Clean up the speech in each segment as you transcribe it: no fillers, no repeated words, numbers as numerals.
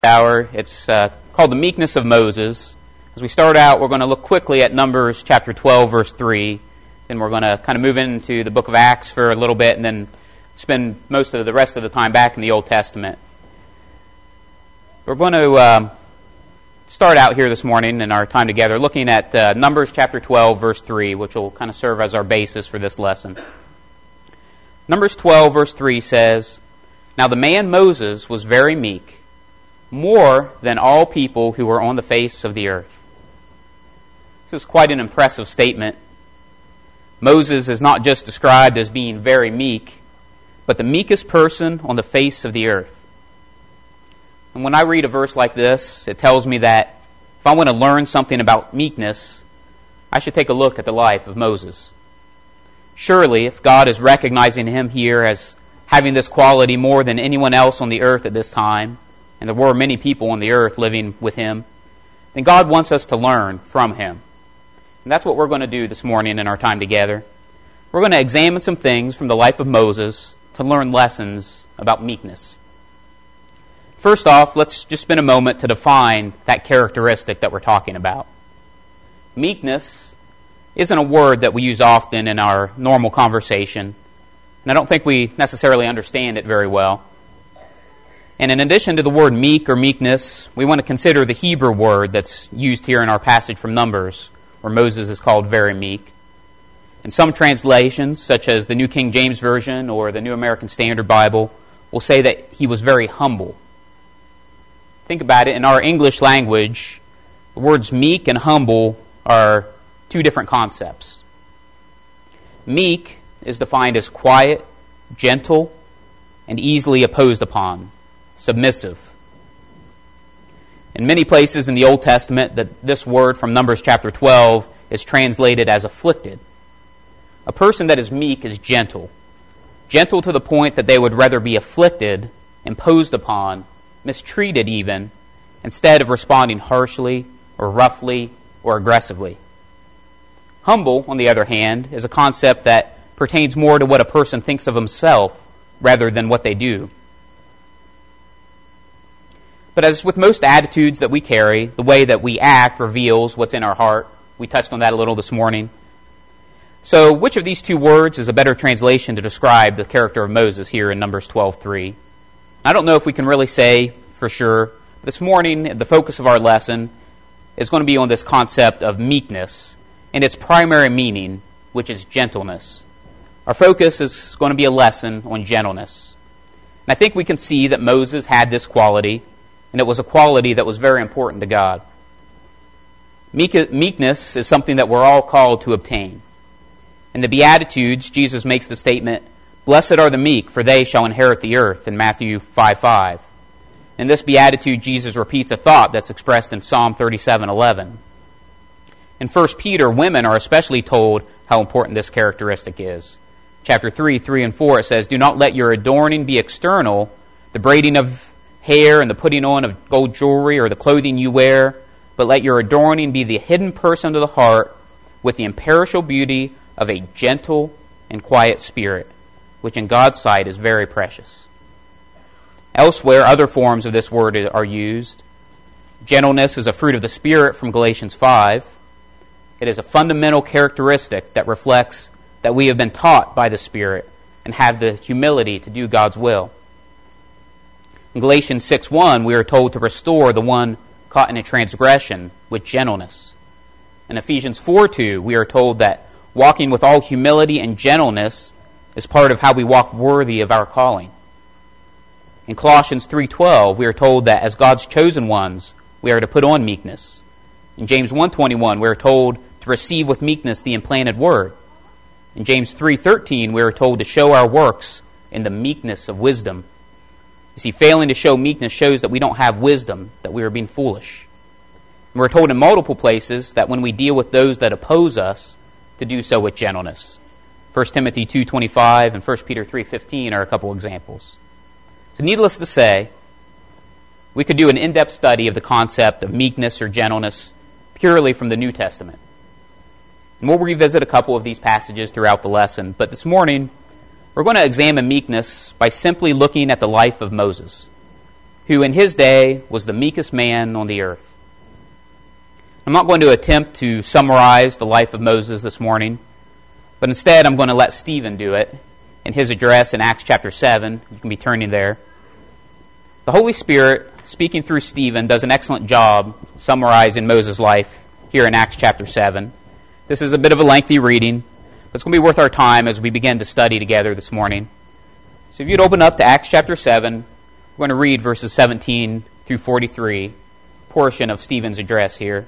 Hour. It's called The Meekness of Moses. As we start out, we're going to look quickly at Numbers chapter 12, verse 3. Then we're going to kind of move into the book of Acts for a little bit and then spend most of the rest of the time back in the Old Testament. We're going to start out here this morning in our time together looking at Numbers chapter 12, verse 3, which will kind of serve as our basis for this lesson. Numbers 12, verse 3 says, "Now the man Moses was very meek, more than all people who were on the face of the earth." This is quite an impressive statement. Moses is not just described as being very meek, but the meekest person on the face of the earth. And when I read a verse like this, it tells me that if I want to learn something about meekness, I should take a look at the life of Moses. Surely, if God is recognizing him here as having this quality more than anyone else on the earth at this time, and there were many people on the earth living with him, then God wants us to learn from him. And that's what we're going to do this morning in our time together. We're going to examine some things from the life of Moses to learn lessons about meekness. First off, let's just spend a moment to define that characteristic that we're talking about. Meekness isn't a word that we use often in our normal conversation, and I don't think we necessarily understand it very well. And in addition to the word meek or meekness, we want to consider the Hebrew word that's used here in our passage from Numbers, where Moses is called very meek. In some translations, such as the New King James Version or the New American Standard Bible, will say that he was very humble. Think about it. In our English language, the words meek and humble are two different concepts. Meek is defined as quiet, gentle, and easily opposed upon. Submissive. In many places in the Old Testament, this word from Numbers chapter 12 is translated as afflicted. A person that is meek is gentle. Gentle to the point that they would rather be afflicted, imposed upon, mistreated even, instead of responding harshly or roughly or aggressively. Humble, on the other hand, is a concept that pertains more to what a person thinks of himself rather than what they do. But as with most attitudes that we carry, the way that we act reveals what's in our heart. We touched on that a little this morning. So which of these two words is a better translation to describe the character of Moses here in Numbers 12:3? I don't know if we can really say for sure. This morning, the focus of our lesson is going to be on this concept of meekness and its primary meaning, which is gentleness. Our focus is going to be a lesson on gentleness. And I think we can see that Moses had this quality, and it was a quality that was very important to God. Meekness is something that we're all called to obtain. In the Beatitudes, Jesus makes the statement, "Blessed are the meek, for they shall inherit the earth," in Matthew 5:5. In this Beatitude, Jesus repeats a thought that's expressed in Psalm 37:11. In 1 Peter, women are especially told how important this characteristic is. Chapter 3 and 4, it says, "Do not let your adorning be external, the braiding of hair and the putting on of gold jewelry or the clothing you wear, but let your adorning be the hidden person of the heart with the imperishable beauty of a gentle and quiet spirit, which in God's sight is very precious." Elsewhere, other forms of this word are used. Gentleness is a fruit of the Spirit from Galatians 5. It is a fundamental characteristic that reflects that we have been taught by the Spirit and have the humility to do God's will. In Galatians 6:1, we are told to restore the one caught in a transgression with gentleness. In Ephesians 4:2, we are told that walking with all humility and gentleness is part of how we walk worthy of our calling. In Colossians 3:12, we are told that as God's chosen ones, we are to put on meekness. In James 1:21, we are told to receive with meekness the implanted word. In James 3:13, we are told to show our works in the meekness of wisdom. You see, failing to show meekness shows that we don't have wisdom, that we are being foolish. And we're told in multiple places that when we deal with those that oppose us, to do so with gentleness. 1 Timothy 2:25 and 1 Peter 3:15 are a couple examples. So needless to say, we could do an in-depth study of the concept of meekness or gentleness purely from the New Testament. And we'll revisit a couple of these passages throughout the lesson, but this morning we're going to examine meekness by simply looking at the life of Moses. who in his day was the meekest man on the earth. I'm not going to attempt to summarize the life of Moses this morning, but instead I'm going to let Stephen do it in his address in Acts chapter 7. You can be turning there. The Holy Spirit, speaking through Stephen, does an excellent job summarizing Moses' life here in Acts chapter 7. This is a bit of a lengthy reading, but it's going to be worth our time as we begin to study together this morning. So if you'd open up to Acts chapter 7, we're going to read verses 17 through 43, portion of Stephen's address here.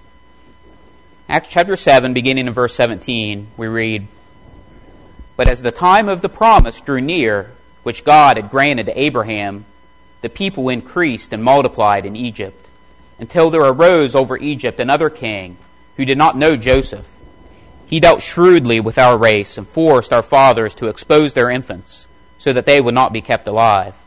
Acts chapter 7, beginning in verse 17, we read, "But as the time of the promise drew near, which God had granted to Abraham, the people increased and multiplied in Egypt, until there arose over Egypt another king who did not know Joseph. He dealt shrewdly with our race and forced our fathers to expose their infants, so that they would not be kept alive.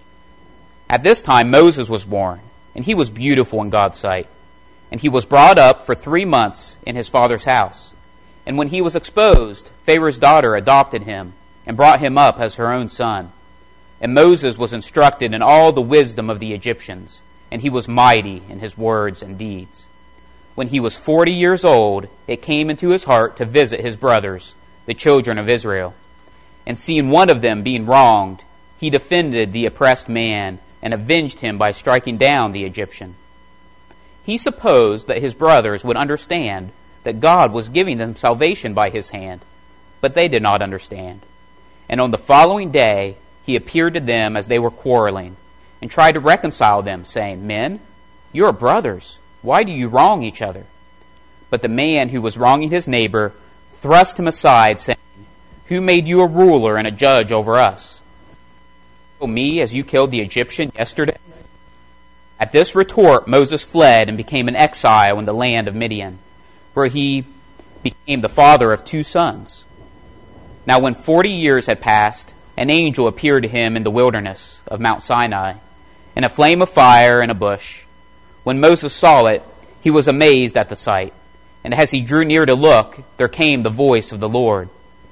At this time Moses was born, and he was beautiful in God's sight. And he was brought up for 3 months in his father's house. And when he was exposed, Pharaoh's daughter adopted him and brought him up as her own son. And Moses was instructed in all the wisdom of the Egyptians, and he was mighty in his words and deeds. When he was 40 years old, it came into his heart to visit his brothers, the children of Israel. And seeing one of them being wronged, he defended the oppressed man and avenged him by striking down the Egyptian. He supposed that his brothers would understand that God was giving them salvation by his hand, but they did not understand. And on the following day he appeared to them as they were quarreling, and tried to reconcile them, saying, 'Men, you are brothers. Why do you wrong each other?' But the man who was wronging his neighbor thrust him aside, saying, 'Who made you a ruler and a judge over us? Me as you killed the Egyptian yesterday?' At this retort, Moses fled and became an exile in the land of Midian, where he became the father of 2 sons. Now when 40 years had passed, an angel appeared to him in the wilderness of Mount Sinai, in a flame of fire and a bush. When Moses saw it, he was amazed at the sight, and as he drew near to look, there came the voice of the Lord.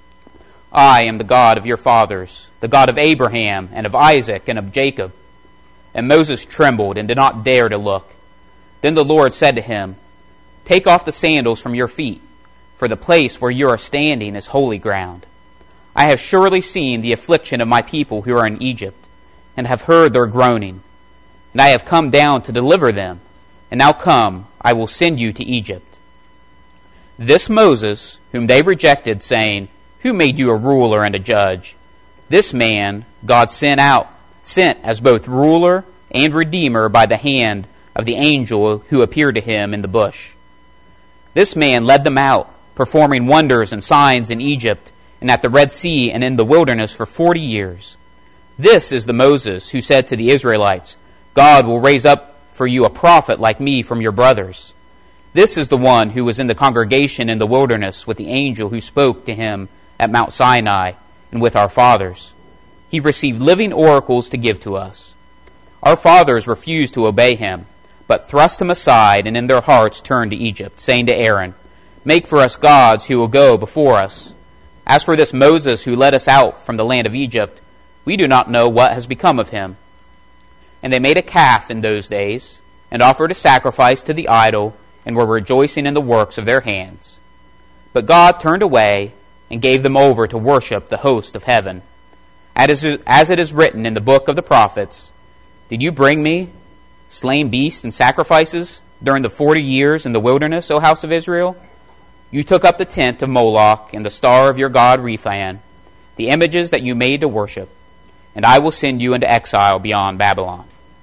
'I am the God of your fathers, the God of Abraham and of Isaac and of Jacob.' And Moses trembled and did not dare to look. Then the Lord said to him, 'Take off the sandals from your feet, for the place where you are standing is holy ground. I have surely seen the affliction of my people who are in Egypt, and have heard their groaning. And I have come down to deliver them. And now come, I will send you to Egypt.' This Moses, whom they rejected, saying, 'Who made you a ruler and a judge?' This man God sent as both ruler and redeemer by the hand of the angel who appeared to him in the bush. This man led them out, performing wonders and signs in Egypt and at the Red Sea and in the wilderness for 40 years. This is the Moses who said to the Israelites, 'God will raise up for you a prophet like me from your brothers.' This is the one who was in the congregation in the wilderness with the angel who spoke to him at Mount Sinai and with our fathers. He received living oracles to give to us. Our fathers refused to obey him, but thrust him aside and in their hearts turned to Egypt, saying to Aaron, 'Make for us gods who will go before us.' As for this Moses who led us out from the land of Egypt, we do not know what has become of him." And they made a calf in those days, and offered a sacrifice to the idol, and were rejoicing in the works of their hands. But God turned away and gave them over to worship the host of heaven. As it is written in the book of the prophets, "Did you bring me slain beasts and sacrifices during the 40 years in the wilderness, O house of Israel? You took up the tent of Moloch and the star of your god Rephan, the images that you made to worship, and I will send you into exile beyond Babylon."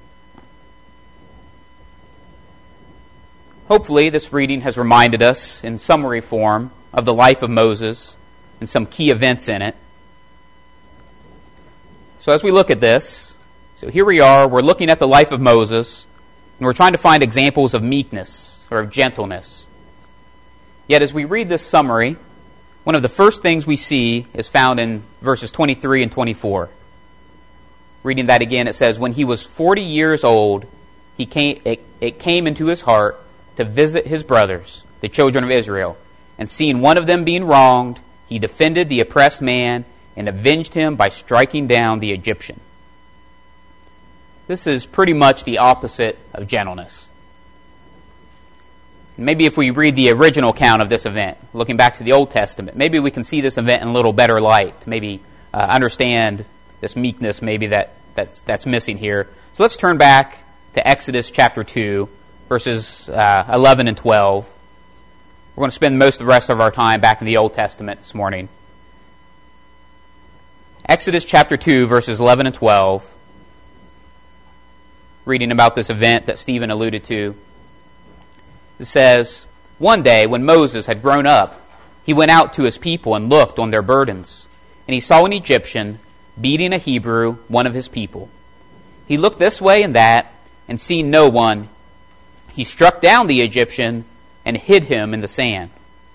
Hopefully this reading has reminded us in summary form of the life of Moses and some key events in it. So as we look at this, so here we are, we're looking at the life of Moses, and we're trying to find examples of meekness or of gentleness. Yet as we read this summary, one of the first things we see is found in verses 23 and 24. Reading that again, it says, "When he was 40 years old, it came into his heart to visit his brothers, the children of Israel, and seeing one of them being wronged, he defended the oppressed man and avenged him by striking down the Egyptian." This is pretty much the opposite of gentleness. Maybe if we read the original account of this event, looking back to the Old Testament, maybe we can see this event in a little better light, to maybe understand this meekness maybe that's missing here. So let's turn back to Exodus chapter 2, verses 11 and 12. We're going to spend most of the rest of our time back in the Old Testament this morning. Exodus chapter 2, verses 11 and 12, reading about this event that Stephen alluded to. It says, "One day when Moses had grown up, he went out to his people and looked on their burdens. And he saw an Egyptian beating a Hebrew, one of his people. He looked this way and that, and seeing no one, he struck down the Egyptian and hid him in the sand."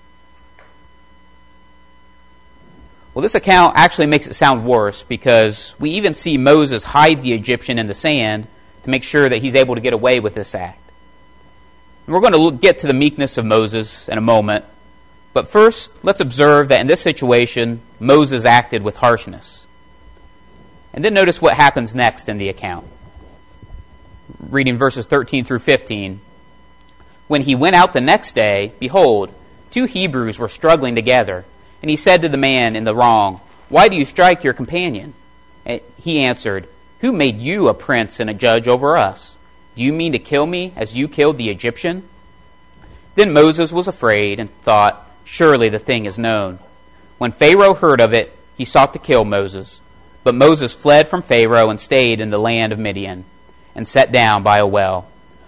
Well, this account actually makes it sound worse, because we even see Moses hide the Egyptian in the sand to make sure that he's able to get away with this act. And we're going to get to the meekness of Moses in a moment, but first, let's observe that in this situation, Moses acted with harshness. And then notice what happens next in the account. Reading verses 13 through 15. "When he went out the next day, behold, 2 Hebrews were struggling together. And he said to the man in the wrong, 'Why do you strike your companion?' And he answered, 'Who made you a prince and a judge over us? Do you mean to kill me as you killed the Egyptian?' Then Moses was afraid and thought, 'Surely the thing is known.' When Pharaoh heard of it, he sought to kill Moses. But Moses fled from Pharaoh and stayed in the land of Midian and sat down by a well."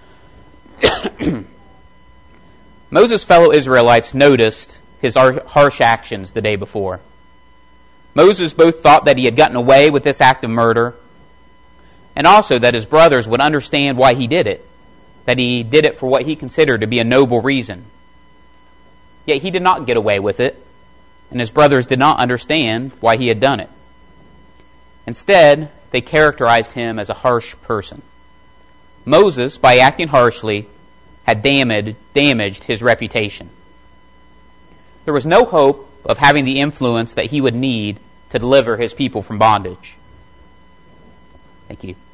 Moses' fellow Israelites noticed his harsh actions the day before. Moses both thought that he had gotten away with this act of murder, and also that his brothers would understand why he did it, that he did it for what he considered to be a noble reason. Yet he did not get away with it, and his brothers did not understand why he had done it. Instead, they characterized him as a harsh person. Moses, by acting harshly, had damaged his reputation. There was no hope of having the influence that he would need to deliver his people from bondage. Thank you.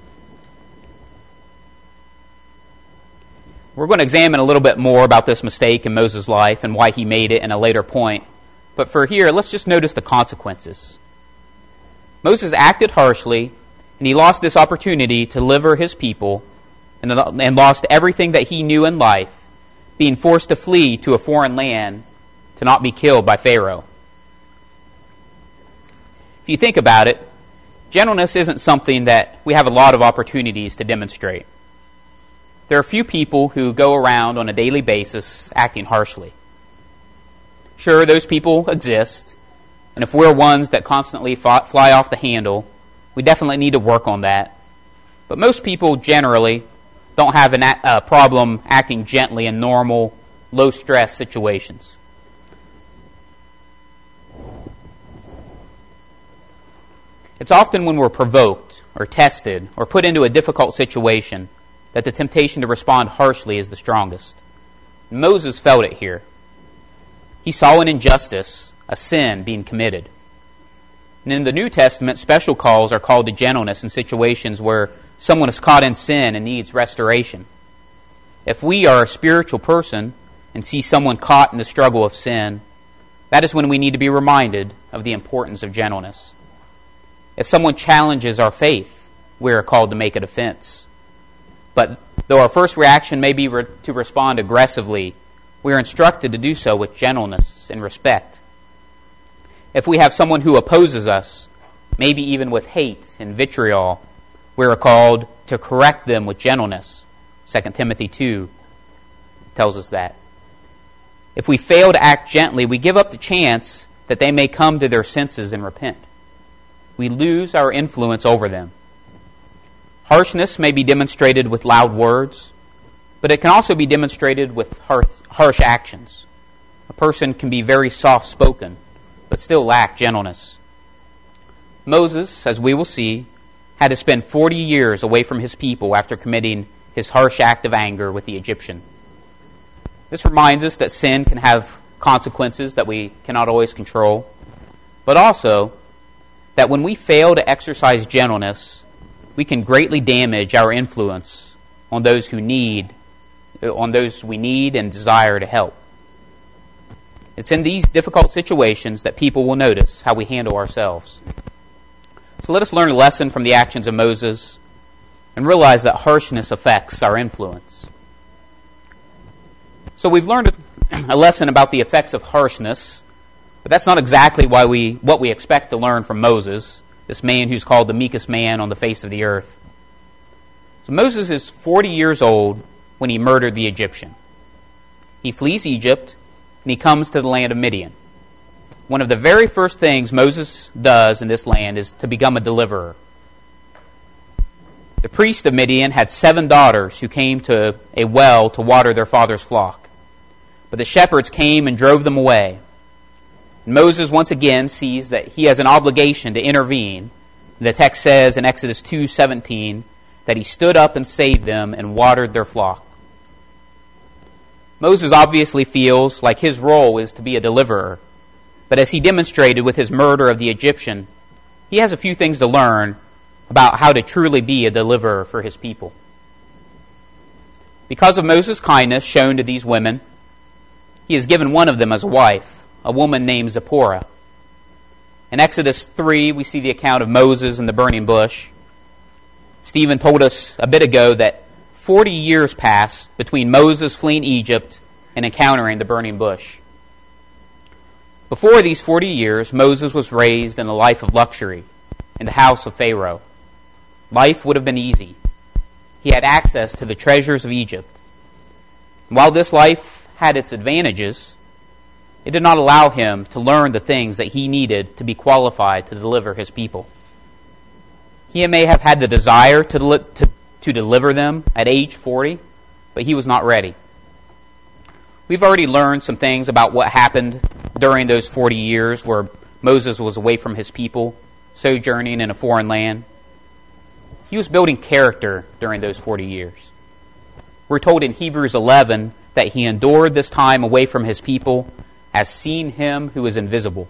We're going to examine a little bit more about this mistake in Moses' life and why he made it in a later point. But for here, let's just notice the consequences. Moses acted harshly, and he lost this opportunity to deliver his people, and lost everything that he knew in life, being forced to flee to a foreign land to not be killed by Pharaoh. If you think about it, gentleness isn't something that we have a lot of opportunities to demonstrate. There are few people who go around on a daily basis acting harshly. Sure, those people exist, and if we're ones that constantly fly off the handle, we definitely need to work on that. But most people generally don't have a problem acting gently in normal, low-stress situations. It's often when we're provoked or tested or put into a difficult situation that the temptation to respond harshly is the strongest. Moses felt it here. He saw an injustice, a sin being committed. And in the New Testament, special calls are called to gentleness in situations where someone is caught in sin and needs restoration. If we are a spiritual person and see someone caught in the struggle of sin, that is when we need to be reminded of the importance of gentleness. If someone challenges our faith, we are called to make a defense. But though our first reaction may be to respond aggressively, we are instructed to do so with gentleness and respect. If we have someone who opposes us, maybe even with hate and vitriol, we are called to correct them with gentleness. 2 Timothy 2 tells us that. If we fail to act gently, we give up the chance that they may come to their senses and repent. We lose our influence over them. Harshness may be demonstrated with loud words, but it can also be demonstrated with harsh actions. A person can be very soft-spoken, but still lack gentleness. Moses, as we will see, had to spend 40 years away from his people after committing his harsh act of anger with the Egyptian. This reminds us that sin can have consequences that we cannot always control, but also that when we fail to exercise gentleness, we can greatly damage our influence on those we need and desire to help. It's in these difficult situations that people will notice how we handle ourselves. So let us learn a lesson from the actions of Moses and realize that harshness affects our influence. So we've learned a lesson about the effects of harshness, but that's not exactly what we expect to learn from Moses, this man who's called the meekest man on the face of the earth. So Moses is 40 years old when he murdered the Egyptian. He flees Egypt, and he comes to the land of Midian. One of the very first things Moses does in this land is to become a deliverer. The priest of Midian had 7 daughters who came to a well to water their father's flock. But the shepherds came and drove them away. And Moses once again sees that he has an obligation to intervene. The text says in Exodus 2:17 that he stood up and saved them and watered their flock. Moses obviously feels like his role is to be a deliverer. But as he demonstrated with his murder of the Egyptian, he has a few things to learn about how to truly be a deliverer for his people. Because of Moses' kindness shown to these women, he has given one of them as a wife, a woman named Zipporah. In Exodus 3, we see the account of Moses and the burning bush. Stephen told us a bit ago that 40 years passed between Moses fleeing Egypt and encountering the burning bush. Before these 40 years, Moses was raised in a life of luxury in the house of Pharaoh. Life would have been easy. He had access to the treasures of Egypt. And while this life had its advantages, it did not allow him to learn the things that he needed to be qualified to deliver his people. He may have had the desire to deliver them at age 40, but he was not ready. We've already learned some things about what happened during those 40 years where Moses was away from his people, sojourning in a foreign land. He was building character during those 40 years. We're told in Hebrews 11 that he endured this time away from his people as seeing him who is invisible.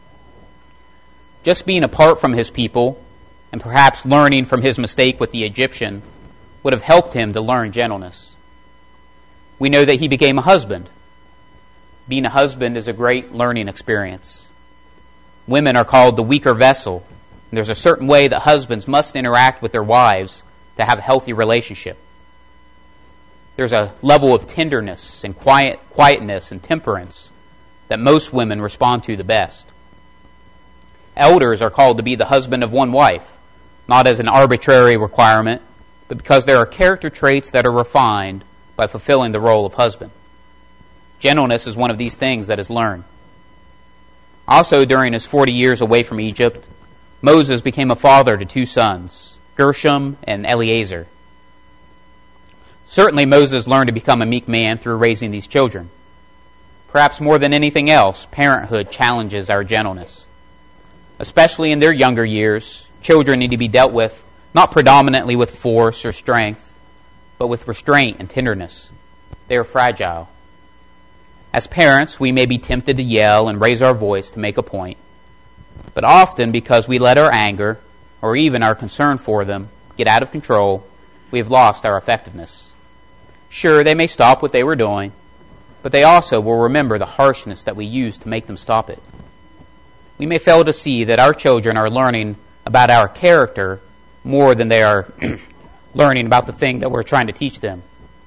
Just being apart from his people and perhaps learning from his mistake with the Egyptian would have helped him to learn gentleness. We know that he became a husband. Being a husband is a great learning experience. Women are called the weaker vessel, and there's a certain way that husbands must interact with their wives to have a healthy relationship. There's a level of tenderness and quietness and temperance that most women respond to the best. Elders are called to be the husband of one wife, not as an arbitrary requirement, but because there are character traits that are refined by fulfilling the role of husband. Gentleness is one of these things that is learned. Also, during his 40 years away from Egypt, Moses became a father to 2 sons, Gershom and Eleazar. Certainly Moses learned to become a meek man through raising these children. Perhaps more than anything else, parenthood challenges our gentleness. Especially in their younger years, children need to be dealt with not predominantly with force or strength, but with restraint and tenderness. They are fragile. As parents, we may be tempted to yell and raise our voice to make a point, but often because we let our anger, or even our concern for them, get out of control, we have lost our effectiveness. Sure, they may stop what they were doing, but they also will remember the harshness that we used to make them stop it. We may fail to see that our children are learning about our character more than they are learning about the thing that we're trying to teach them.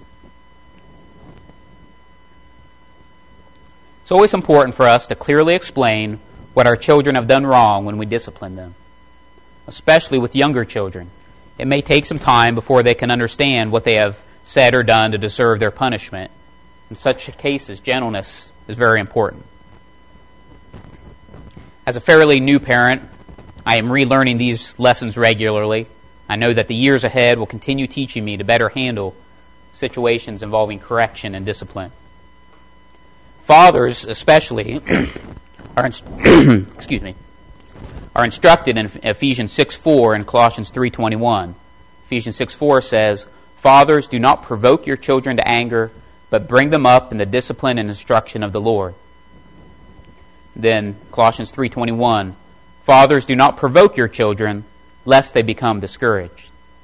It's always important for us to clearly explain what our children have done wrong when we discipline them, especially with younger children. It may take some time before they can understand what they have said or done to deserve their punishment. In such cases, gentleness is very important. As a fairly new parent, I am relearning these lessons regularly. I know that the years ahead will continue teaching me to better handle situations involving correction and discipline. Fathers, especially, are instructed in Ephesians 6:4 and Colossians 3:21. Ephesians 6:4 says, "Fathers, do not provoke your children to anger, but bring them up in the discipline and instruction of the Lord." Then Colossians 3:21, "Fathers, do not provoke your children, lest they become discouraged."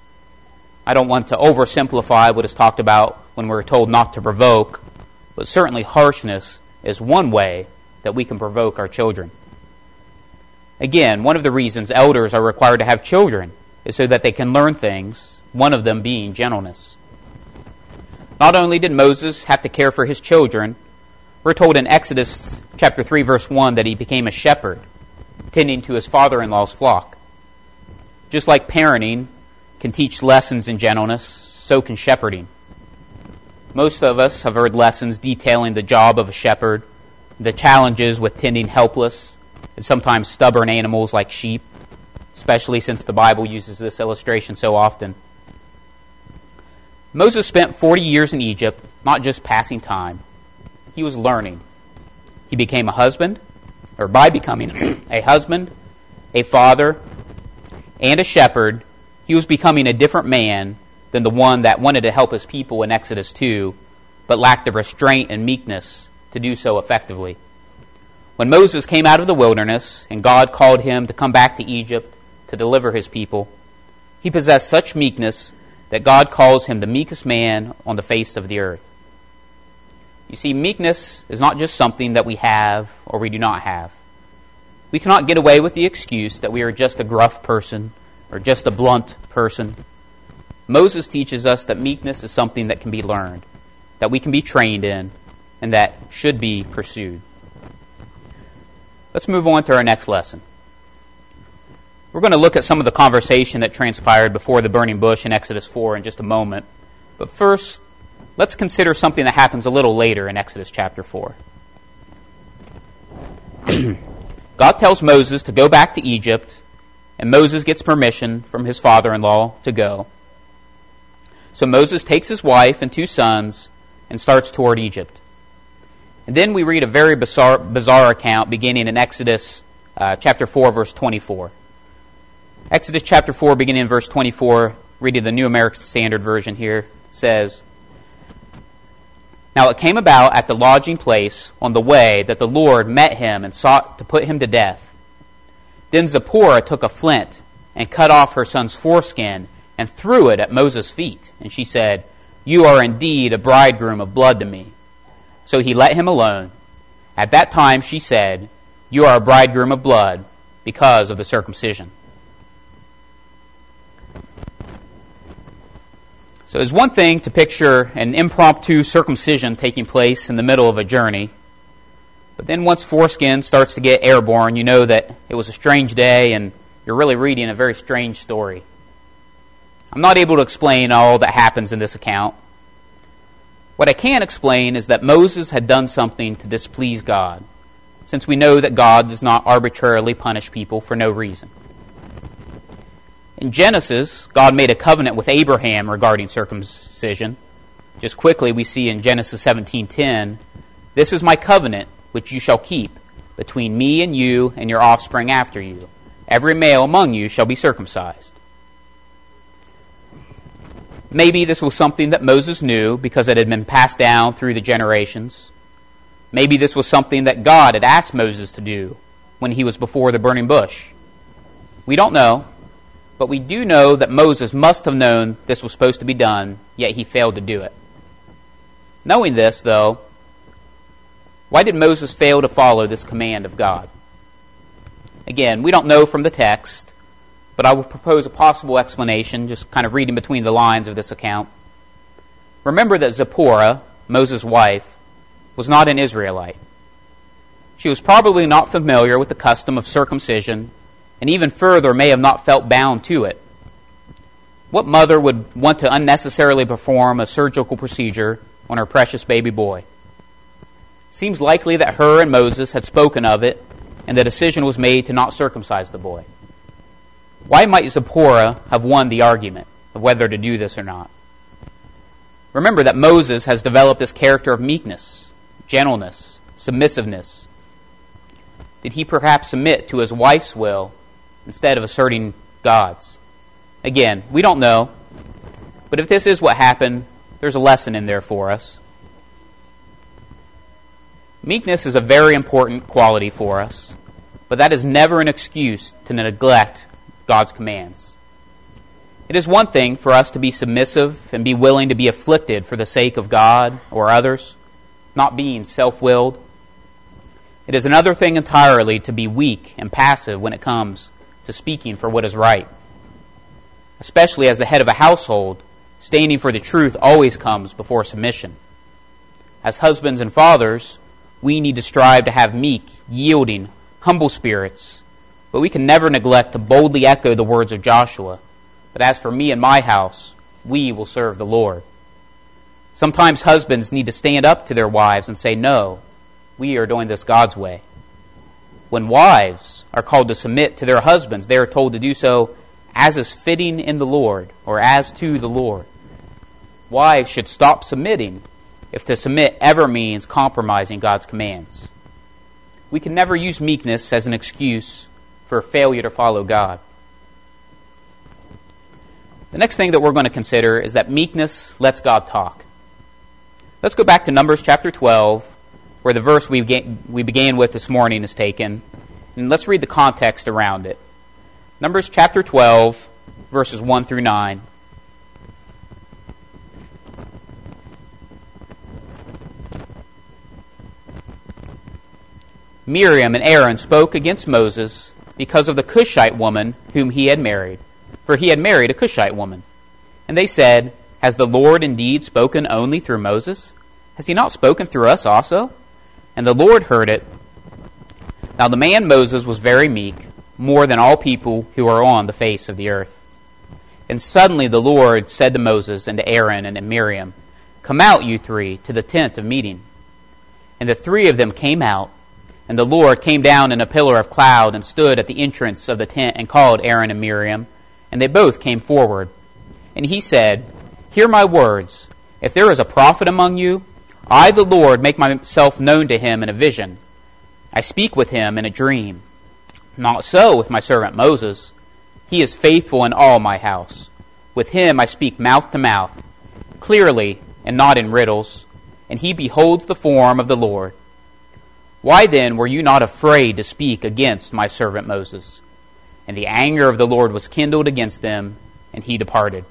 I don't want to oversimplify what is talked about when we're told not to provoke, but certainly harshness is one way that we can provoke our children. Again, one of the reasons elders are required to have children is so that they can learn things, one of them being gentleness. Not only did Moses have to care for his children, we're told in Exodus chapter 3, verse 1 that he became a shepherd, tending to his father-in-law's flock. Just like parenting can teach lessons in gentleness, so can shepherding. Most of us have heard lessons detailing the job of a shepherd, the challenges with tending helpless and sometimes stubborn animals like sheep, especially since the Bible uses this illustration so often. Moses spent 40 years in Egypt, not just passing time. He was learning. He became a husband, or by becoming a husband, a father, and a shepherd, he was becoming a different man than the one that wanted to help his people in Exodus 2, but lacked the restraint and meekness to do so effectively. When Moses came out of the wilderness and God called him to come back to Egypt to deliver his people, he possessed such meekness that God calls him the meekest man on the face of the earth. You see, meekness is not just something that we have or we do not have. We cannot get away with the excuse that we are just a gruff person or just a blunt person. Moses teaches us that meekness is something that can be learned, that we can be trained in, and that should be pursued. Let's move on to our next lesson. We're going to look at some of the conversation that transpired before the burning bush in Exodus 4 in just a moment. But first, let's consider something that happens a little later in Exodus chapter 4. God tells Moses to go back to Egypt, and Moses gets permission from his father-in-law to go. So Moses takes his wife and 2 sons and starts toward Egypt. And then we read a very bizarre account beginning in Exodus chapter 4, verse 24. Exodus chapter 4, beginning in verse 24, reading the New American Standard Version here, says, "Now it came about at the lodging place on the way that the Lord met him and sought to put him to death. Then Zipporah took a flint and cut off her son's foreskin and threw it at Moses' feet. And she said, 'You are indeed a bridegroom of blood to me.' So he let him alone. At that time she said, 'You are a bridegroom of blood because of the circumcision.'" So it's one thing to picture an impromptu circumcision taking place in the middle of a journey. But then once foreskin starts to get airborne, you know that it was a strange day and you're really reading a very strange story. I'm not able to explain all that happens in this account. What I can explain is that Moses had done something to displease God, since we know that God does not arbitrarily punish people for no reason. In Genesis, God made a covenant with Abraham regarding circumcision. Just quickly, we see in Genesis 17:10, "This is my covenant which you shall keep between me and you and your offspring after you. Every male among you shall be circumcised." Maybe this was something that Moses knew because it had been passed down through the generations. Maybe this was something that God had asked Moses to do when he was before the burning bush. We don't know, but we do know that Moses must have known this was supposed to be done, yet he failed to do it. Knowing this, though, why did Moses fail to follow this command of God? Again, we don't know from the text, but I will propose a possible explanation, just kind of reading between the lines of this account. Remember that Zipporah, Moses' wife, was not an Israelite. She was probably not familiar with the custom of circumcision, and even further may have not felt bound to it. What mother would want to unnecessarily perform a surgical procedure on her precious baby boy? Seems likely that her and Moses had spoken of it, and the decision was made to not circumcise the boy. Why might Zipporah have won the argument of whether to do this or not? Remember that Moses has developed this character of meekness, gentleness, submissiveness. Did he perhaps submit to his wife's will instead of asserting God's? Again, we don't know, but if this is what happened, there's a lesson in there for us. Meekness is a very important quality for us, but that is never an excuse to neglect God's commands. It is one thing for us to be submissive and be willing to be afflicted for the sake of God or others, not being self-willed. It is another thing entirely to be weak and passive when it comes to speaking for what is right. Especially as the head of a household, standing for the truth always comes before submission. As husbands and fathers, we need to strive to have meek, yielding, humble spirits, but we can never neglect to boldly echo the words of Joshua, "But as for me and my house, we will serve the Lord." Sometimes husbands need to stand up to their wives and say, "No, we are doing this God's way." When wives are called to submit to their husbands, they are told to do so as is fitting in the Lord, or as to the Lord. Wives should stop submitting if to submit ever means compromising God's commands. We can never use meekness as an excuse for a failure to follow God. The next thing that we're going to consider is that meekness lets God talk. Let's go back to Numbers chapter 12, where the verse we began with this morning is taken, and let's read the context around it. Numbers chapter 12, verses 1 through 9. Miriam and Aaron spoke against Moses because of the Cushite woman whom he had married, for he had married a Cushite woman. And they said, "Has the Lord indeed spoken only through Moses? Has he not spoken through us also?" And the Lord heard it. Now the man Moses was very meek, more than all people who are on the face of the earth. And suddenly the Lord said to Moses and to Aaron and to Miriam, "Come out, you three, to the tent of meeting." And the three of them came out, and the Lord came down in a pillar of cloud and stood at the entrance of the tent and called Aaron and Miriam, and they both came forward. And he said, "Hear my words. If there is a prophet among you, I, the Lord, make myself known to him in a vision. I speak with him in a dream. Not so with my servant Moses. He is faithful in all my house. With him I speak mouth to mouth, clearly and not in riddles, and he beholds the form of the Lord. Why then were you not afraid to speak against my servant Moses?" And the anger of the Lord was kindled against them, and he departed.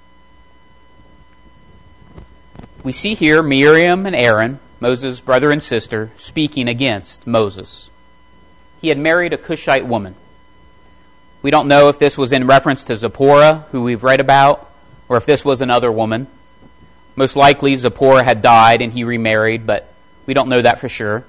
We see here Miriam and Aaron, Moses' brother and sister, speaking against Moses. He had married a Cushite woman. We don't know if this was in reference to Zipporah, who we've read about, or if this was another woman. Most likely Zipporah had died and he remarried, but we don't know that for sure.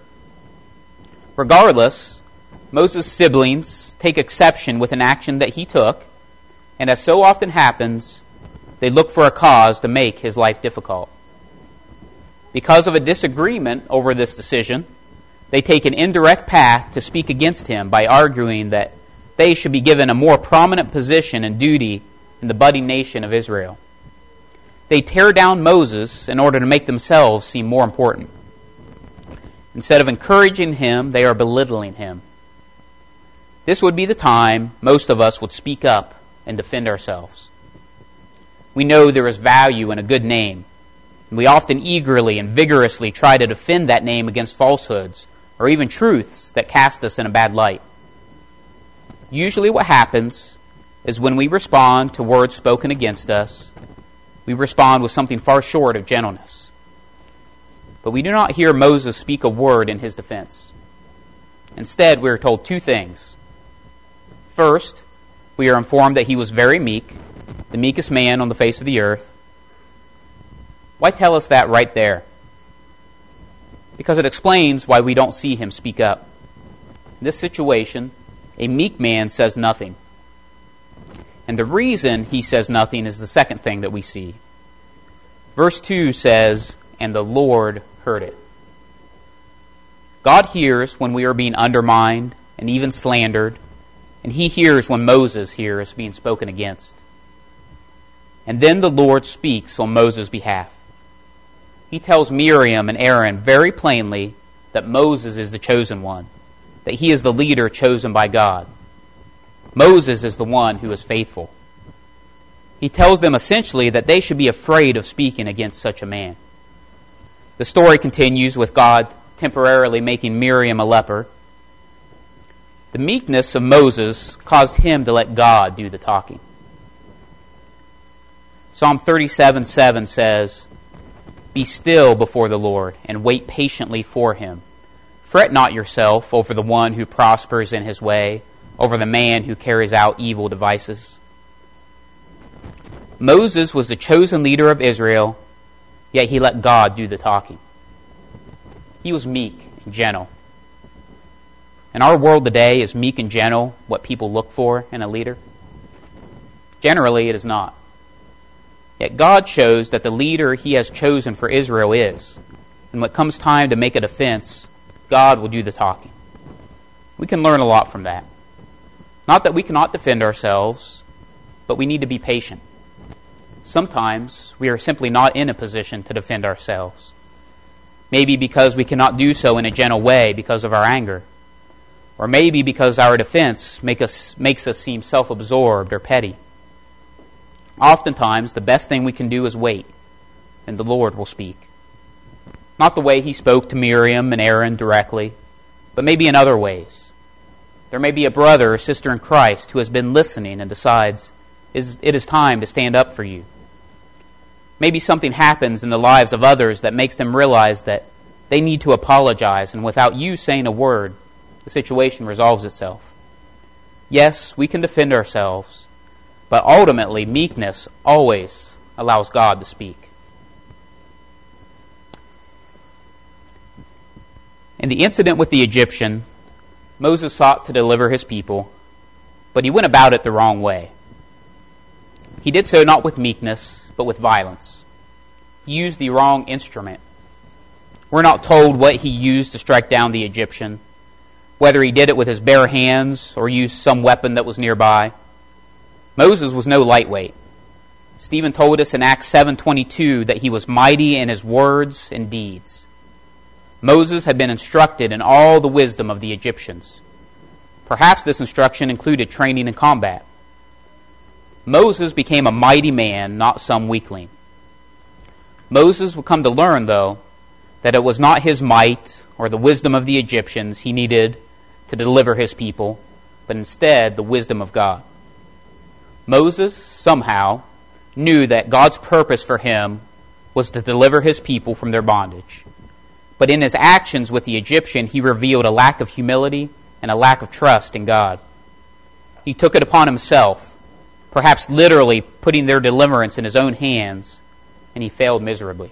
Regardless, Moses' siblings take exception with an action that he took, and as so often happens, they look for a cause to make his life difficult. Because of a disagreement over this decision, they take an indirect path to speak against him by arguing that they should be given a more prominent position and duty in the budding nation of Israel. They tear down Moses in order to make themselves seem more important. Instead of encouraging him, they are belittling him. This would be the time most of us would speak up and defend ourselves. We know there is value in a good name, and we often eagerly and vigorously try to defend that name against falsehoods or even truths that cast us in a bad light. Usually what happens is when we respond to words spoken against us, we respond with something far short of gentleness. But we do not hear Moses speak a word in his defense. Instead, we are told two things. First, we are informed that he was very meek, the meekest man on the face of the earth. Why tell us that right there? Because it explains why we don't see him speak up. In this situation, a meek man says nothing. And the reason he says nothing is the second thing that we see. Verse 2 says, "And the Lord heard it." God hears when we are being undermined and even slandered, and he hears when Moses hears being spoken against. And then the Lord speaks on Moses' behalf. He tells Miriam and Aaron very plainly that Moses is the chosen one, that he is the leader chosen by God. Moses is the one who is faithful. He tells them essentially that they should be afraid of speaking against such a man. The story continues with God temporarily making Miriam a leper. The meekness of Moses caused him to let God do the talking. Psalm 37:7 says, "Be still before the Lord and wait patiently for him. Fret not yourself over the one who prospers in his way, over the man who carries out evil devices." Moses was the chosen leader of Israel, yet he let God do the talking. He was meek and gentle. In our world today, is meek and gentle what people look for in a leader? Generally, it is not. Yet God shows that the leader he has chosen for Israel is. And when it comes time to make a defense, God will do the talking. We can learn a lot from that. Not that we cannot defend ourselves, but we need to be patient. Sometimes we are simply not in a position to defend ourselves. Maybe because we cannot do so in a gentle way because of our anger. Or maybe because our defense makes us seem self-absorbed or petty. Oftentimes, the best thing we can do is wait, and the Lord will speak. Not the way he spoke to Miriam and Aaron directly, but maybe in other ways. There may be a brother or sister in Christ who has been listening and decides it is time to stand up for you. Maybe something happens in the lives of others that makes them realize that they need to apologize, and without you saying a word, the situation resolves itself. Yes, we can defend ourselves, but ultimately meekness always allows God to speak. In the incident with the Egyptian, Moses sought to deliver his people, but he went about it the wrong way. He did so not with meekness, but with violence. He used the wrong instrument. We're not told what he used to strike down the Egyptian, whether he did it with his bare hands or used some weapon that was nearby. Moses was no lightweight. Stephen told us in Acts 7:22 that he was mighty in his words and deeds. Moses had been instructed in all the wisdom of the Egyptians. Perhaps this instruction included training in combat. Moses became a mighty man, not some weakling. Moses would come to learn, though, that it was not his might or the wisdom of the Egyptians he needed to deliver his people, but instead the wisdom of God. Moses, somehow, knew that God's purpose for him was to deliver his people from their bondage. But in his actions with the Egyptian, he revealed a lack of humility and a lack of trust in God. He took it upon himself, perhaps literally putting their deliverance in his own hands, and he failed miserably.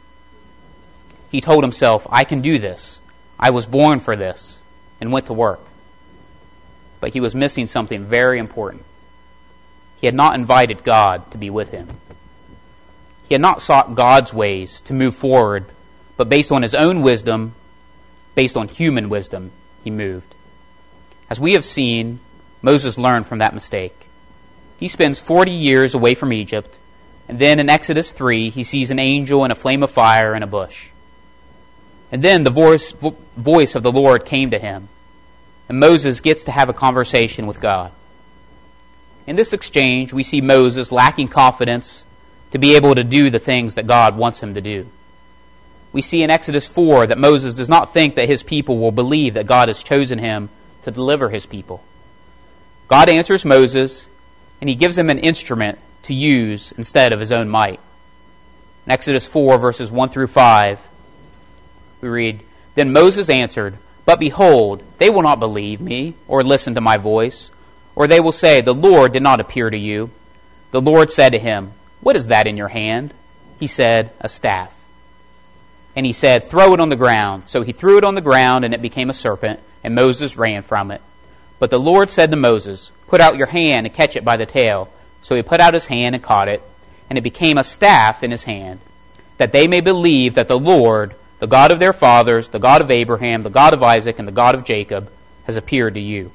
He told himself, "I can do this. I was born for this," and went to work. But he was missing something very important. He had not invited God to be with him. He had not sought God's ways to move forward, but based on his own wisdom, based on human wisdom, he moved. As we have seen, Moses learned from that mistake. He spends 40 years away from Egypt, and then in Exodus 3, he sees an angel in a flame of fire in a bush. And then the voice of the Lord came to him, and Moses gets to have a conversation with God. In this exchange, we see Moses lacking confidence to be able to do the things that God wants him to do. We see in Exodus 4 that Moses does not think that his people will believe that God has chosen him to deliver his people. God answers Moses, and he gives him an instrument to use instead of his own might. In Exodus 4, verses 1 through 5, we read, "Then Moses answered, 'But behold, they will not believe me or listen to my voice, or they will say, the Lord did not appear to you.' The Lord said to him, 'What is that in your hand?' He said, 'A staff.' And he said, 'Throw it on the ground.' So he threw it on the ground, and it became a serpent, and Moses ran from it. But the Lord said to Moses, 'Put out your hand and catch it by the tail.' So he put out his hand and caught it, and it became a staff in his hand, that they may believe that the Lord, the God of their fathers, the God of Abraham, the God of Isaac, and the God of Jacob, has appeared to you."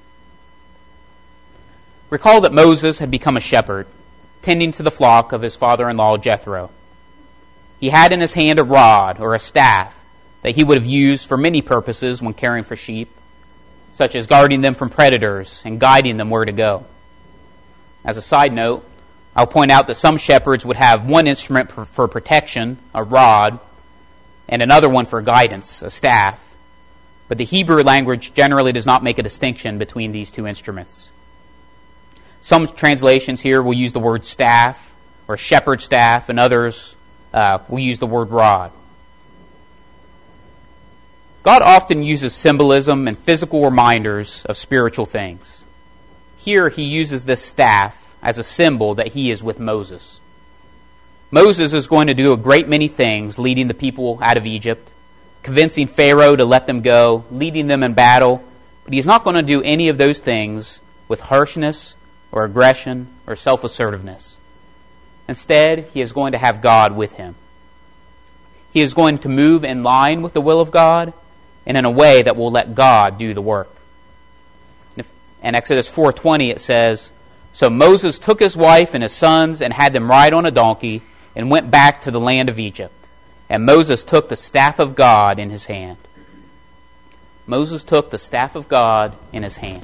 Recall that Moses had become a shepherd, tending to the flock of his father-in-law Jethro. He had in his hand a rod or a staff that he would have used for many purposes when caring for sheep, such as guarding them from predators and guiding them where to go. As a side note, I'll point out that some shepherds would have one instrument for protection, a rod, and another one for guidance, a staff. But the Hebrew language generally does not make a distinction between these two instruments. Some translations here will use the word staff or shepherd's staff, and others will use the word rod. God often uses symbolism and physical reminders of spiritual things. Here he uses this staff as a symbol that he is with Moses. Moses is going to do a great many things, leading the people out of Egypt, convincing Pharaoh to let them go, leading them in battle, but he's not going to do any of those things with harshness or aggression or self-assertiveness. Instead, he is going to have God with him. He is going to move in line with the will of God and in a way that will let God do the work. In Exodus 4:20 it says, "So Moses took his wife and his sons and had them ride on a donkey and went back to the land of Egypt. And Moses took the staff of God in his hand." Moses took the staff of God in his hand.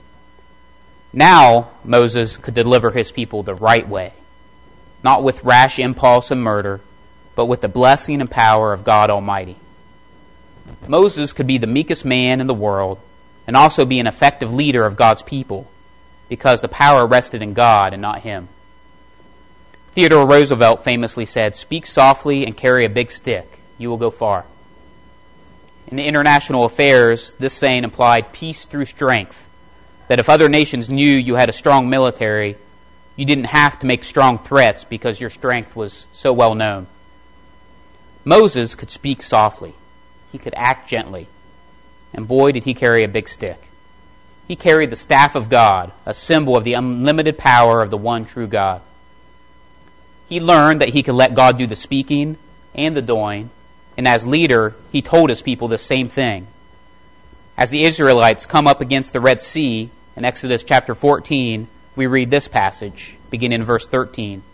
Now Moses could deliver his people the right way, not with rash impulse and murder, but with the blessing and power of God Almighty. Moses could be the meekest man in the world and also be an effective leader of God's people because the power rested in God and not him. Theodore Roosevelt famously said, "Speak softly and carry a big stick. You will go far." In international affairs, this saying implied peace through strength, that if other nations knew you had a strong military, you didn't have to make strong threats because your strength was so well known. Moses could speak softly. He could act gently. And boy, did he carry a big stick. He carried the staff of God, a symbol of the unlimited power of the one true God. He learned that he could let God do the speaking and the doing, and as leader, he told his people the same thing. As the Israelites come up against the Red Sea in Exodus chapter 14, we read this passage, beginning in verse 13.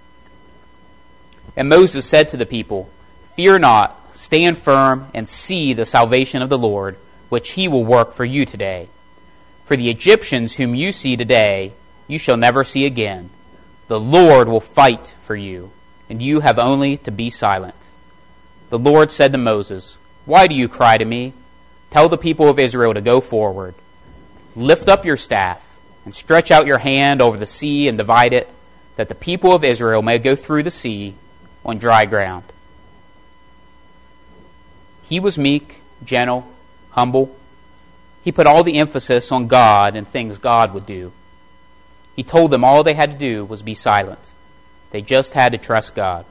"And Moses said to the people, 'Fear not, stand firm and see the salvation of the Lord, which he will work for you today. For the Egyptians whom you see today, you shall never see again. The Lord will fight for you, and you have only to be silent.' The Lord said to Moses, 'Why do you cry to me? Tell the people of Israel to go forward. Lift up your staff and stretch out your hand over the sea and divide it, that the people of Israel may go through the sea on dry ground.'" He was meek, gentle, humble. He put all the emphasis on God and things God would do. He told them all they had to do was be silent. They just had to trust God.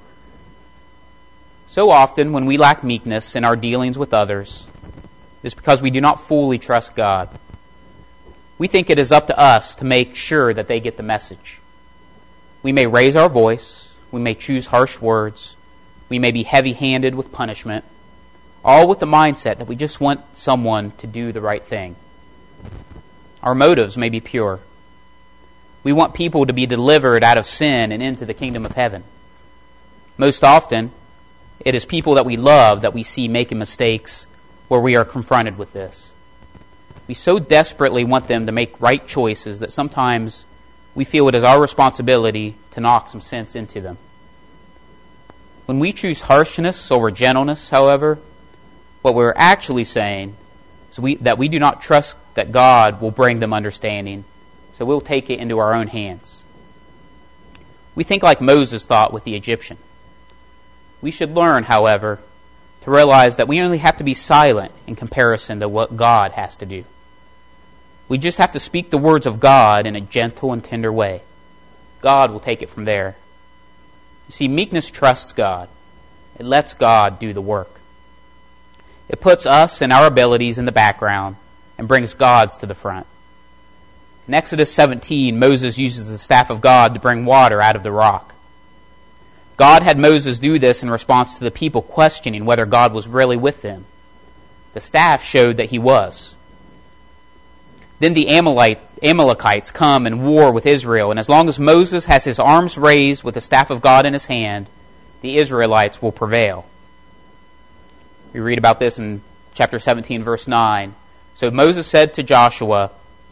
So often, when we lack meekness in our dealings with others, it is because we do not fully trust God. We think it is up to us to make sure that they get the message. We may raise our voice. We may choose harsh words. We may be heavy-handed with punishment, all with the mindset that we just want someone to do the right thing. Our motives may be pure. We want people to be delivered out of sin and into the kingdom of heaven. Most often, it is people that we love that we see making mistakes where we are confronted with this. We so desperately want them to make right choices that sometimes we feel it is our responsibility to knock some sense into them. When we choose harshness over gentleness, however, what we're actually saying is that we do not trust that God will bring them understanding, so we'll take it into our own hands. We think like Moses thought with the Egyptian. We should learn, however, to realize that we only have to be silent in comparison to what God has to do. We just have to speak the words of God in a gentle and tender way. God will take it from there. You see, meekness trusts God. It lets God do the work. It puts us and our abilities in the background and brings God's to the front. In Exodus 17, Moses uses the staff of God to bring water out of the rock. God had Moses do this in response to the people questioning whether God was really with them. The staff showed that he was. Then the Amalekites come and war with Israel, and as long as Moses has his arms raised with the staff of God in his hand, the Israelites will prevail. We read about this in chapter 17, verse 9. "So Moses said to Joshua,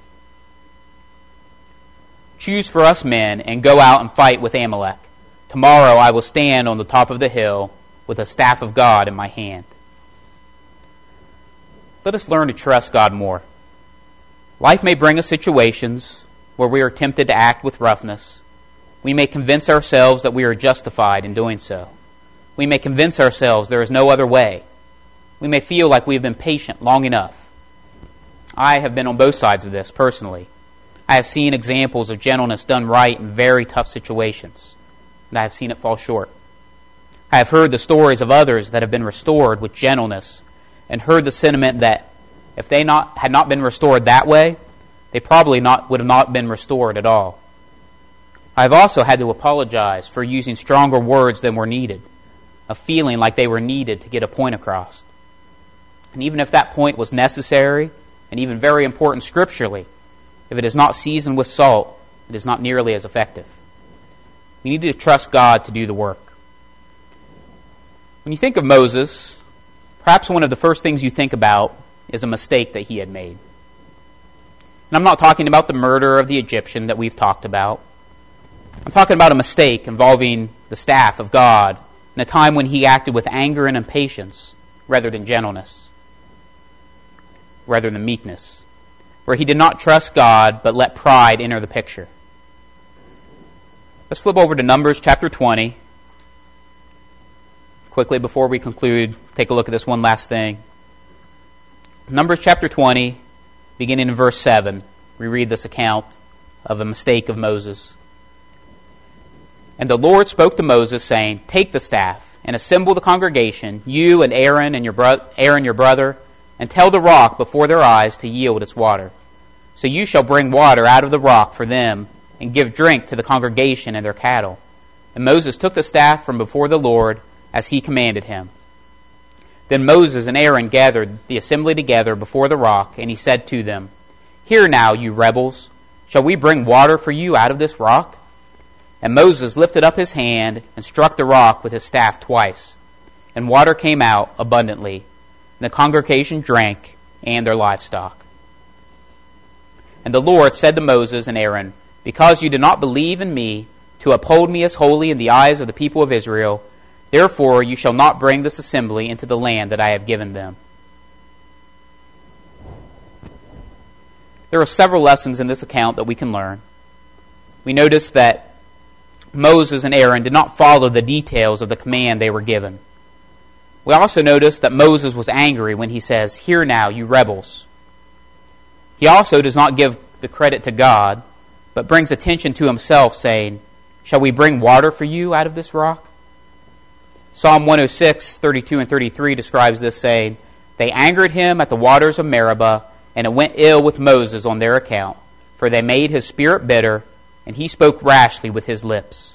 'Choose for us men and go out and fight with Amalek. Tomorrow I will stand on the top of the hill with the staff of God in my hand.'" Let us learn to trust God more. Life may bring us situations where we are tempted to act with roughness. We may convince ourselves that we are justified in doing so. We may convince ourselves there is no other way. We may feel like we have been patient long enough. I have been on both sides of this personally. I have seen examples of gentleness done right in very tough situations, and I have seen it fall short. I have heard the stories of others that have been restored with gentleness and heard the sentiment that if they had not been restored that way, they probably would have not been restored at all. I have also had to apologize for using stronger words than were needed, of feeling like they were needed to get a point across. And even if that point was necessary and even very important scripturally, if it is not seasoned with salt, it is not nearly as effective. We need to trust God to do the work. When you think of Moses, perhaps one of the first things you think about is a mistake that he had made. And I'm not talking about the murder of the Egyptian that we've talked about. I'm talking about a mistake involving the staff of God in a time when he acted with anger and impatience rather than gentleness, rather than meekness, where he did not trust God but let pride enter the picture. Let's flip over to Numbers chapter 20. Quickly, before we conclude, take a look at this one last thing. Numbers chapter 20, beginning in verse 7, we read this account of a mistake of Moses. And the Lord spoke to Moses, saying, Take the staff and assemble the congregation, you and Aaron your brother, and tell the rock before their eyes to yield its water. So you shall bring water out of the rock for them, and give drink to the congregation and their cattle. And Moses took the staff from before the Lord, as he commanded him. Then Moses and Aaron gathered the assembly together before the rock, and he said to them, Hear now, you rebels, shall we bring water for you out of this rock? And Moses lifted up his hand and struck the rock with his staff twice, and water came out abundantly, and the congregation drank, and their livestock. And the Lord said to Moses and Aaron, Because you did not believe in me, to uphold me as holy in the eyes of the people of Israel, therefore you shall not bring this assembly into the land that I have given them. There are several lessons in this account that we can learn. We notice that Moses and Aaron did not follow the details of the command they were given. We also notice that Moses was angry when he says, Hear now, you rebels. He also does not give the credit to God, but brings attention to himself, saying, Shall we bring water for you out of this rock? Psalm 106, 32 and 33 describes this, saying, They angered him at the waters of Meribah, and it went ill with Moses on their account, for they made his spirit bitter, and he spoke rashly with his lips.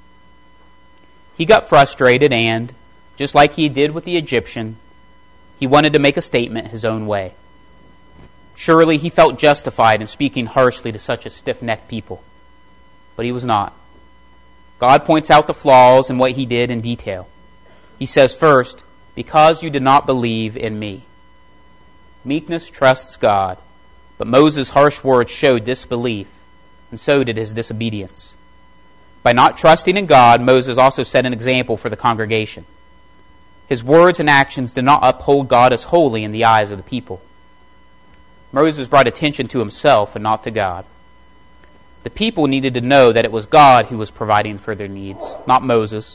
He got frustrated and, just like he did with the Egyptian, he wanted to make a statement his own way. Surely he felt justified in speaking harshly to such a stiff-necked people, but he was not. God points out the flaws in what he did in detail. He says first, Because you did not believe in me. Meekness trusts God, but Moses' harsh words showed disbelief, and so did his disobedience. By not trusting in God, Moses also set an example for the congregation. His words and actions did not uphold God as holy in the eyes of the people. Moses brought attention to himself and not to God. The people needed to know that it was God who was providing for their needs, not Moses.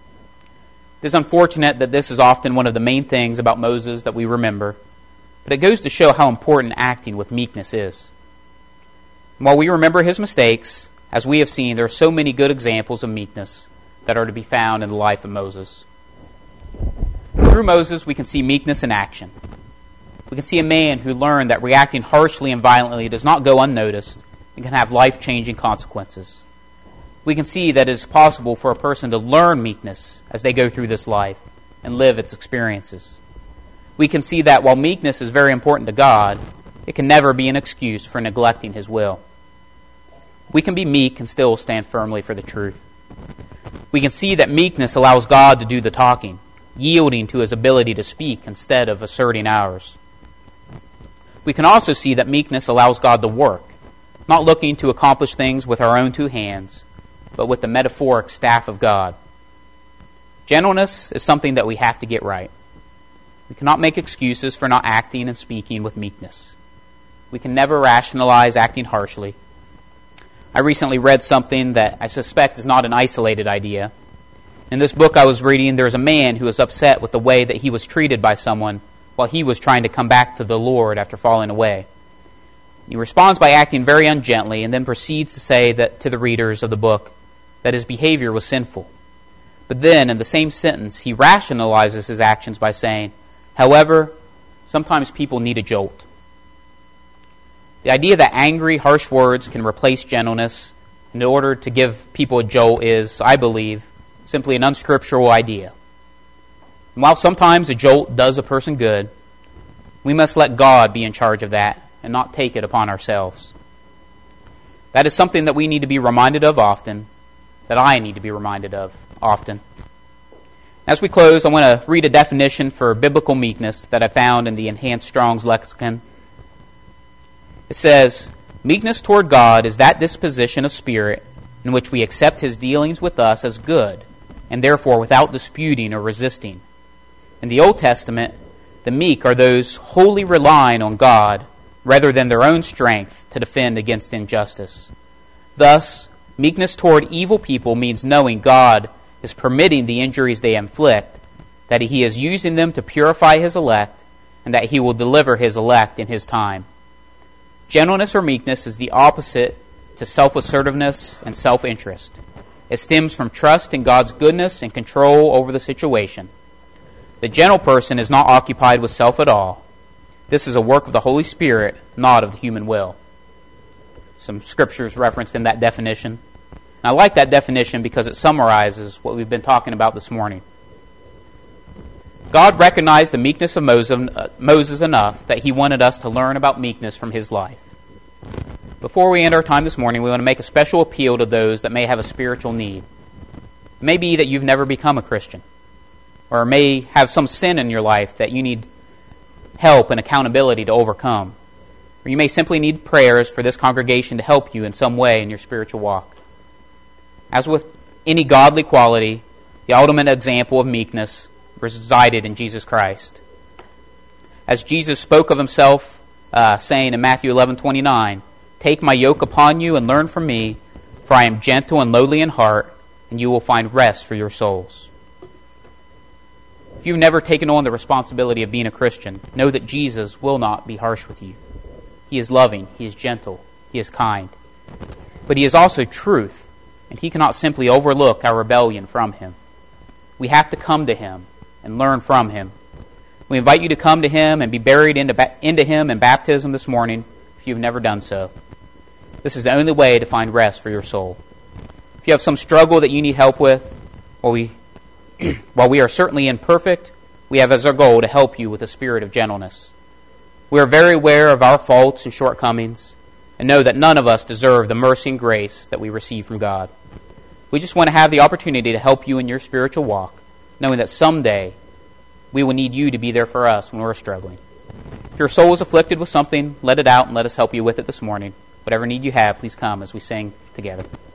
It is unfortunate that this is often one of the main things about Moses that we remember, but it goes to show how important acting with meekness is. And while we remember his mistakes, as we have seen, there are so many good examples of meekness that are to be found in the life of Moses. Through Moses, we can see meekness in action. We can see a man who learned that reacting harshly and violently does not go unnoticed and can have life-changing consequences. We can see that it is possible for a person to learn meekness as they go through this life and live its experiences. We can see that while meekness is very important to God, it can never be an excuse for neglecting his will. We can be meek and still stand firmly for the truth. We can see that meekness allows God to do the talking, yielding to his ability to speak instead of asserting ours. We can also see that meekness allows God to work, not looking to accomplish things with our own two hands, but with the metaphoric staff of God. Gentleness is something that we have to get right. We cannot make excuses for not acting and speaking with meekness. We can never rationalize acting harshly. I recently read something that I suspect is not an isolated idea. In this book I was reading, there's a man who was upset with the way that he was treated by someone while he was trying to come back to the Lord after falling away. He responds by acting very ungently and then proceeds to say that to the readers of the book that his behavior was sinful. But then, in the same sentence, he rationalizes his actions by saying, however, sometimes people need a jolt. The idea that angry, harsh words can replace gentleness in order to give people a jolt is, I believe, simply an unscriptural idea. And while sometimes a jolt does a person good, we must let God be in charge of that and not take it upon ourselves. That is something that we need to be reminded of often, that I need to be reminded of often. As we close, I want to read a definition for biblical meekness that I found in the Enhanced Strong's Lexicon. It says, meekness toward God is that disposition of spirit in which we accept His dealings with us as good, and therefore without disputing or resisting. In the Old Testament, the meek are those wholly relying on God rather than their own strength to defend against injustice. Thus, meekness toward evil people means knowing God is permitting the injuries they inflict, that He is using them to purify His elect, and that He will deliver His elect in His time. Gentleness or meekness is the opposite to self-assertiveness and self-interest. It stems from trust in God's goodness and control over the situation. The gentle person is not occupied with self at all. This is a work of the Holy Spirit, not of the human will. Some scriptures referenced in that definition. And I like that definition because it summarizes what we've been talking about this morning. God recognized the meekness of Moses enough that He wanted us to learn about meekness from his life. Before we end our time this morning, we want to make a special appeal to those that may have a spiritual need. It may be that you've never become a Christian, or may have some sin in your life that you need help and accountability to overcome. Or you may simply need prayers for this congregation to help you in some way in your spiritual walk. As with any godly quality, the ultimate example of meekness resided in Jesus Christ. As Jesus spoke of Himself, saying in Matthew 11:29, "Take my yoke upon you and learn from me, for I am gentle and lowly in heart, and you will find rest for your souls." If you've never taken on the responsibility of being a Christian, know that Jesus will not be harsh with you. He is loving, He is gentle, He is kind. But He is also truth, and He cannot simply overlook our rebellion from Him. We have to come to Him and learn from Him. We invite you to come to Him and be buried into Him in baptism this morning if you've never done so. This is the only way to find rest for your soul. If you have some struggle that you need help with, while we are certainly imperfect, we have as our goal to help you with a spirit of gentleness. We are very aware of our faults and shortcomings and know that none of us deserve the mercy and grace that we receive from God. We just want to have the opportunity to help you in your spiritual walk, knowing that someday we will need you to be there for us when we're struggling. If your soul is afflicted with something, let it out and let us help you with it this morning. Whatever need you have, please come as we sing together.